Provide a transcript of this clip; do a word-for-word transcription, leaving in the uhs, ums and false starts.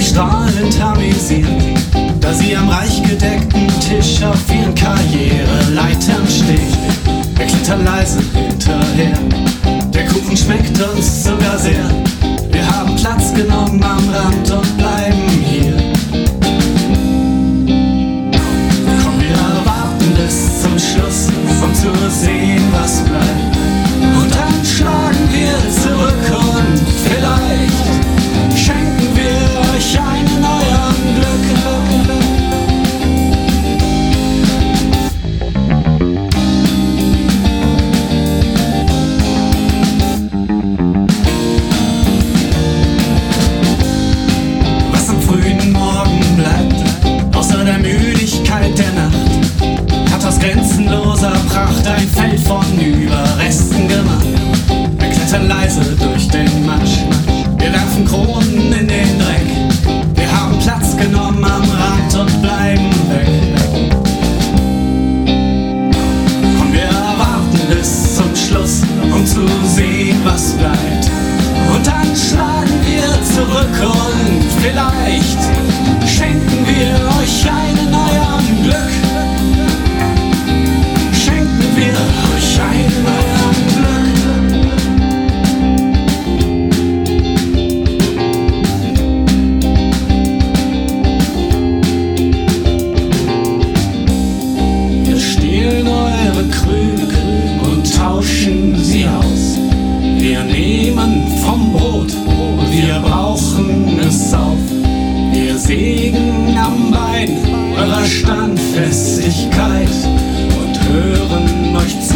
strahlend amüsiert, da sie am reich gedeckten Tisch auf ihren Karriereleitern steht. Wir klettern leise hinterher, der Kuchen schmeckt uns sogar sehr. Wir haben Platz genommen am Rand und bleiben hier. Komm, wir warten bis zum Schluss, um zu sehen, was bleibt. Und dann schlagen wir zurück und vielleicht schenken wir euch einen euren Glück. Was am frühen Morgen bleibt, außer der Müdigkeit der Nacht, hat aus grenzenloser Pracht ein Feld von Überresten gemacht. Wir klettern leise durch den Matsch, wir werfen Kronen in den Dreck. Wir haben Platz genommen am Rand und bleiben weg. Komm, wir warten bis zum Schluss, um zu sehen, was bleibt. Und dann schlagen wir zurück und vielleicht schenken wir euch einen euren Glück. Schenken wir euch einen euren Glück. Wir stehlen eure Krüge und tauschen sie aus. Wir nehmen vom Brot, wir brauchen es auf. Wir sägen am Bein eurer Standfestigkeit und hören euch zu.